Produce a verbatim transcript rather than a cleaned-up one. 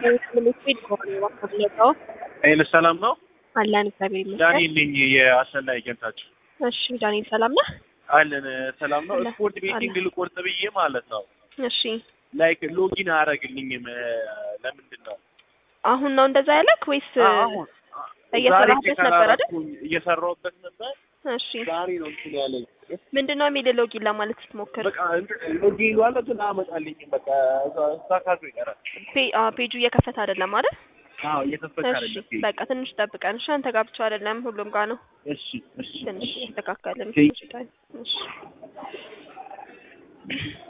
ምልክት ነው ወከለታው አይለ ሰላም ነው አላን እግዚአብሔር ይመስገን። ዳንኤል ነኝ የአሰላ ኤጀንታችሁ። እሺ ዳንኤል ሰላም ነህ? አለን ሰላም ነው። ስፖርት ቤቲንግ ልቆርጥ ብዬ ማለት ነው። እሺ ላይክ ሎጊን አያደርግልኝም። ለምንድን ነው አሁን ነው እንደዛ ያለክ ወይስ አሁን እየሰራህበት ነበር አይደል? እየሰራሁበት ነበር። እሺ ዛሬ ነው እንትን ያለኝ። ምንድነው የሚል ሎጊን ለማለት ስትሞክር? በቃ ሎጊን ዋለ ግን አመጣልኝም። በቃ ሳካቱ ይቀራል። ፔጁ እየከፈተ አይደለም አይደል? አዎ እየከፈተ አይደለም። በቃ ትንሽ ጠብቀን እሺ። አንተ ጋር ብቻ አይደለም ሁሉም ጋር ነው። እሺ እሺ ትንሽ ተካከለን። እሺ